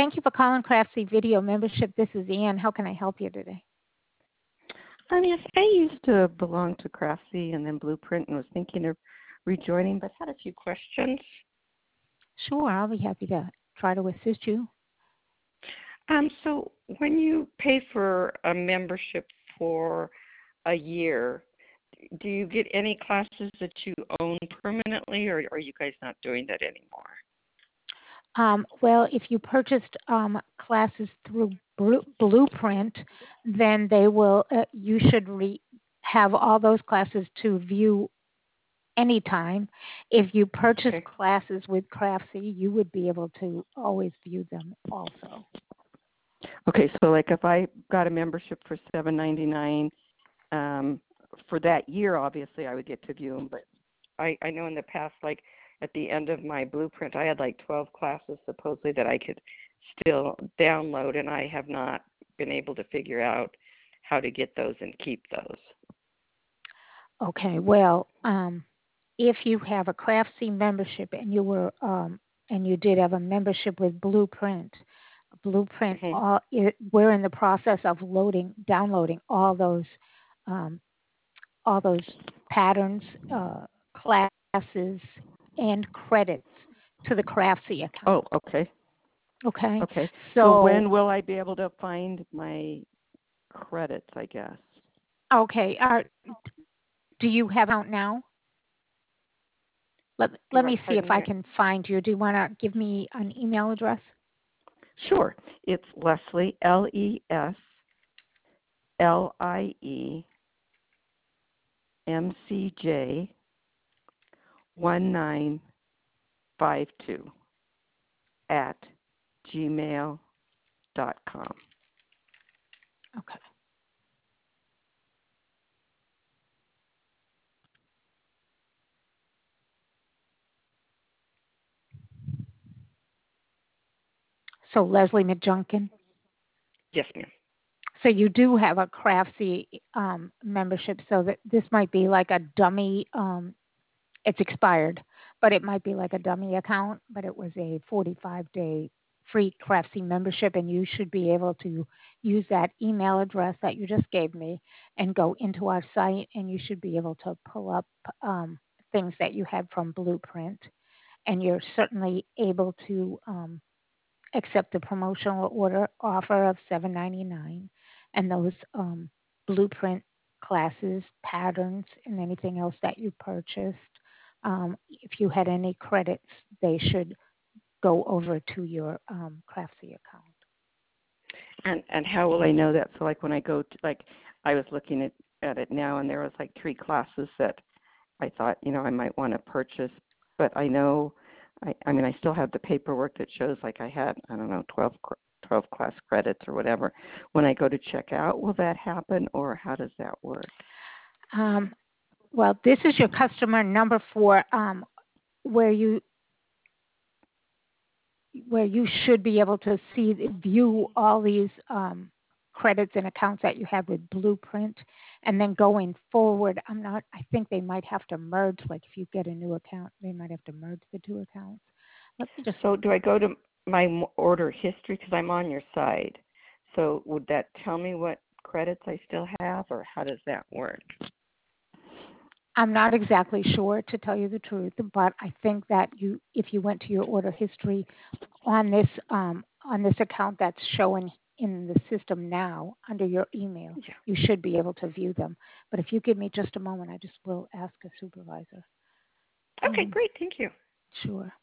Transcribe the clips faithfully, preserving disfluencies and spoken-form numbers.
Thank you for calling Craftsy Video Membership. This is Ann. How can I help you today? Um, yes, I used to belong to Craftsy and then Blueprint and was thinking of rejoining, but had a few questions. Sure, I'll be happy to try to assist you. Um, so when you pay for a membership for a year, do you get any classes that you own permanently, or are you guys not doing that anymore? Um, well, if you purchased um, classes through Blu- Blueprint, then they will. Uh, you should re- have all those classes to view anytime. If you purchase Okay. classes with Craftsy, you would be able to always view them also. Okay, so like if I got a membership for seven ninety-nine um, for that year, obviously I would get to view them. But I, I know in the past, like at the end of my Blueprint, I had like twelve classes supposedly that I could still download, and I have not been able to figure out how to get those and keep those. Okay, well, um, if you have a Craftsy membership and you were um, and you did have a membership with Blueprint, Blueprint, Mm-hmm. all it, we're in the process of loading, downloading all those, um, all those patterns, uh, classes, and credits to the Craftsy Oh, account. okay. Okay, Okay. So so when will I be able to find my credits, I guess? okay, are, do you have an account now? Let Do let I, me see if pardon I me? can find you. Do you want to give me an email address? Sure. It's Leslie, L E S L I E M C J one nine five two at gmail dot com. Okay. So Leslie McJunkin. Yes, ma'am. So you do have a Craftsy um, membership, so that this might be like a dummy. Um, it's expired, but it might be like a dummy account. But it was a forty-five day free Craftsy membership, and you should be able to use that email address that you just gave me and go into our site, and you should be able to pull up um, things that you had from Blueprint, and you're certainly able to. Um, accept the promotional order offer of seven ninety-nine and those um, blueprint classes, patterns, and anything else that you purchased. Um, if you had any credits, they should go over to your um, Craftsy account. And and how will I know that? So like when I go to, like I was looking at at it now, and there was like three classes that I thought, you know, I might want to purchase, but I know, I, I mean, I still have the paperwork that shows like I had, I don't know, twelve, twelve class credits or whatever. When I go to check out, will that happen, or how does that work? Um, well, this is your customer number for um, where you where you should be able to see view all these um, credits and accounts that you have with Blueprint, and then going forward, I'm not. I think they might have to merge. Like if you get a new account, they might have to merge the two accounts. Let me just. So do I go to my m- order history because I'm on your site? So would that tell me what credits I still have, or how does that work? I'm not exactly sure to tell you the truth, but I think that you, if you went to your order history on this um, on this account that's showing in the system now under your email, Yeah. you should be able to view them. But if you give me just a moment, I just will ask a supervisor. Okay, Um, great. Thank you. sure.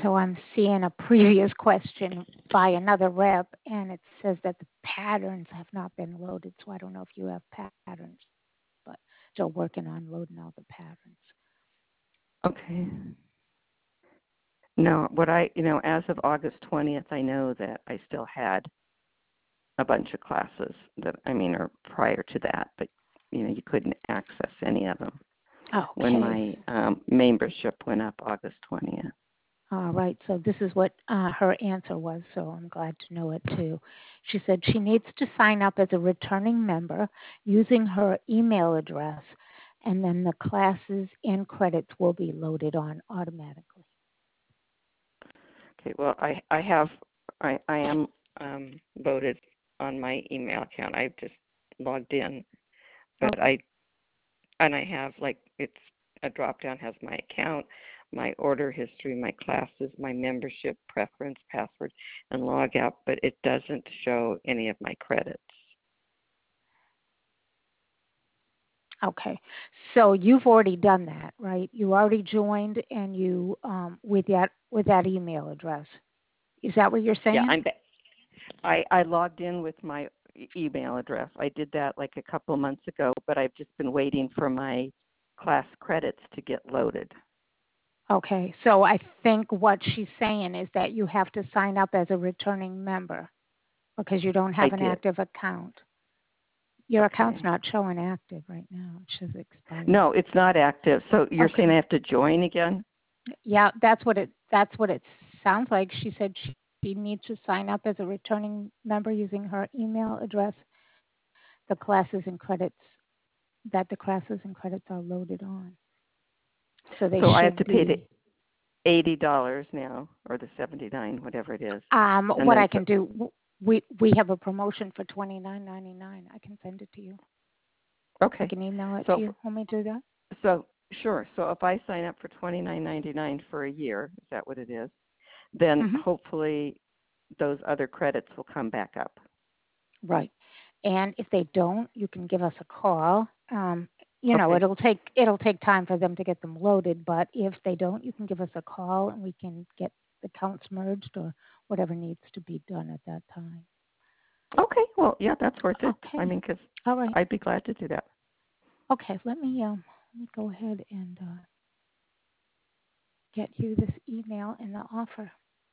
So I'm seeing a previous question by another rep, and it says that the patterns have not been loaded. So I don't know if you have patterns, but still working on loading all the patterns. Okay. No, what I, you know, as of August twentieth, I know that I still had a bunch of classes that, I mean, are prior to that, but, you know, you couldn't access any of them Okay. when my um, membership went up August twentieth. All right, so this is what uh, her answer was, so I'm glad to know it too. She said she needs to sign up as a returning member using her email address, and then the classes and credits will be loaded on automatically. Okay, well, I, I have, I, I am um, voted on my email account. I've just logged in, but Okay. I, and I have, like, it's a drop down has my account, my order history, my classes, my membership, preference, password, and log out, but it doesn't show any of my credits. Okay, so you've already done that, right? You already joined, and you um, with that with that email address. Is that what you're saying? Yeah, I'm. I I logged in with my e- email address. I did that like a couple of months ago, but I've just been waiting for my class credits to get loaded. Okay, so I think what she's saying is that you have to sign up as a returning member because you don't have I an did. active account. Your account's Okay. not showing active right now. It says expired. No, it's not active. So you're Okay. saying I have to join again? Yeah, that's what it that's what it sounds like. She said she, she needs to sign up as a returning member using her email address. The classes and credits that the classes and credits are loaded on. So they So I have should to pay the be. eighty dollars now, or the seventy nine, whatever it is, Um, and what then I so, can do, we we have a promotion for twenty nine ninety nine. I can send it to you. I okay. can email it So to you. Want me to do that? so sure. So if I sign up for twenty nine ninety nine for a year, is that what it is? Then Mm-hmm. hopefully those other credits will come back up. Right. And if they don't, you can give us a call. Um, you know, Okay. it'll take it'll take time for them to get them loaded, but if they don't, you can give us a call and we can get the counts merged or whatever needs to be done at that time. Okay. Well, yeah, that's worth it. I Okay. mean, because All right. I'd be glad to do that. Okay. Let me um let me go ahead and uh, get you this email and the offer.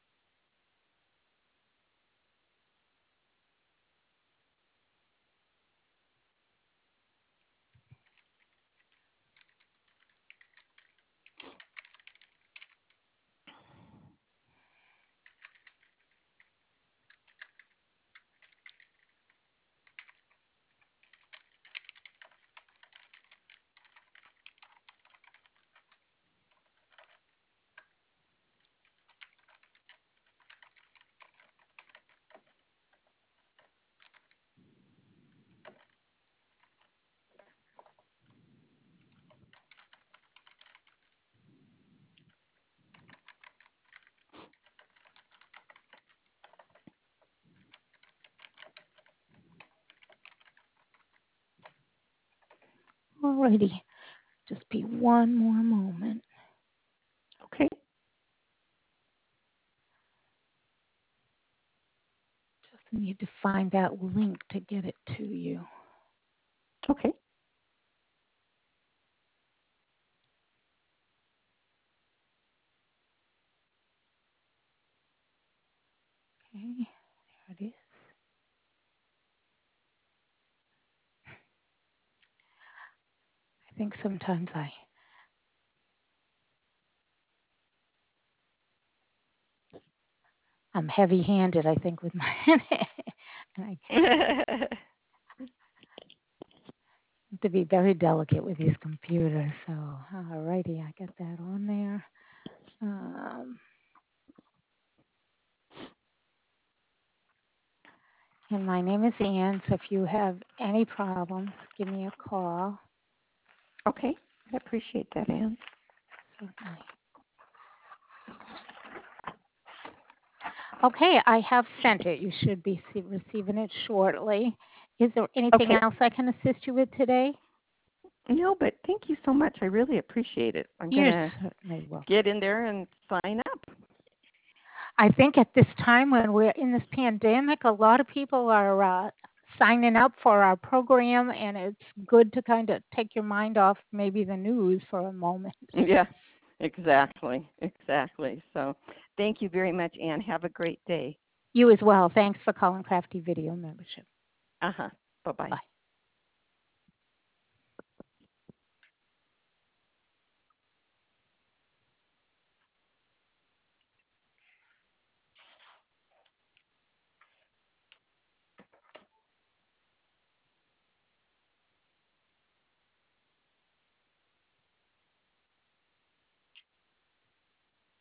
Alrighty. Just be one more moment. Okay. Just need to find that link to get it to you. Okay. Okay. There it is. I think sometimes I I'm heavy-handed, I think, with my and I have to be very delicate with these computers. So, alrighty, I got that on there. Um, and my name is Ann. So if you have any problems, give me a call. Okay. I appreciate that, Ann. Certainly. Okay, I have sent it. You should be receiving it shortly. Is there anything Okay. else I can assist you with today? No, but thank you so much. I really appreciate it. I'm going You're to certainly welcome. get in there and sign up. I think at this time when we're in this pandemic, a lot of people are uh, signing up for our program, and it's good to kind of take your mind off maybe the news for a moment. Yeah, exactly, exactly. So thank you very much, Anne. Have a great day. You as well. Thanks for calling Crafty Video Membership. Uh-huh. Bye-bye. Bye.